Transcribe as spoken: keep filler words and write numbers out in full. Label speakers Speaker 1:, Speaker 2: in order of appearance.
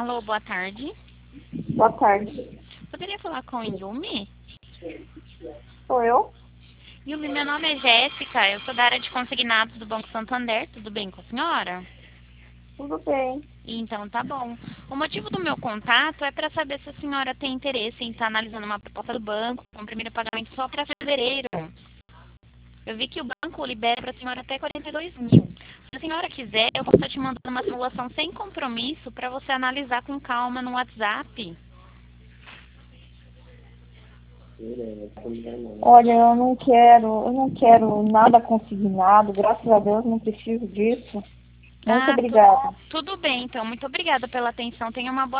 Speaker 1: Alô, boa tarde.
Speaker 2: Boa tarde.
Speaker 1: Poderia falar com Yumi?
Speaker 2: Sou eu?
Speaker 1: Yumi, meu nome é Jéssica, eu sou da área de consignados do Banco Santander, tudo bem com a senhora?
Speaker 2: Tudo bem.
Speaker 1: Então, tá bom. O motivo do meu contato é para saber se a senhora tem interesse em estar analisando uma proposta do banco com o primeiro pagamento só para fevereiro. Eu vi que o banco libera para a senhora até quarenta e dois mil. Se a senhora quiser, eu posso estar te mandando uma simulação sem compromisso para você analisar com calma no WhatsApp.
Speaker 2: Olha, eu não quero, eu não quero nada consignado, graças a Deus não preciso disso. Muito
Speaker 1: Ah, tu-
Speaker 2: obrigada.
Speaker 1: tudo bem, então. Muito obrigada pela atenção. Tenha uma boa